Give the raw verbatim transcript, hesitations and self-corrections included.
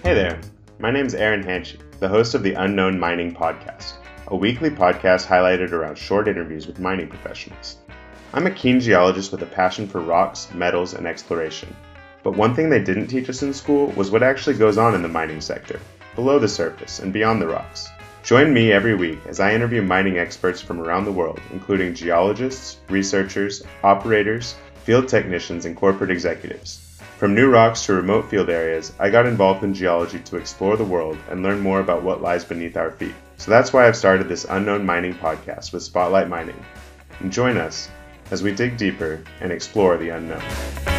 Hey there, my name's Aaron Hanchy, the host of the Unknown Mining Podcast, a weekly podcast highlighted around short interviews with mining professionals. I'm a keen geologist with a passion for rocks, metals, and exploration. But one thing they didn't teach us in school was what actually goes on in the mining sector, below the surface and beyond the rocks. Join me every week as I interview mining experts from around the world, including geologists, researchers, operators, field technicians, and corporate executives. From new rocks to remote field areas, I got involved in geology to explore the world and learn more about what lies beneath our feet. So that's why I've started this Unknown Mining Podcast with Spotlight Mining. And join us as we dig deeper and explore the unknown.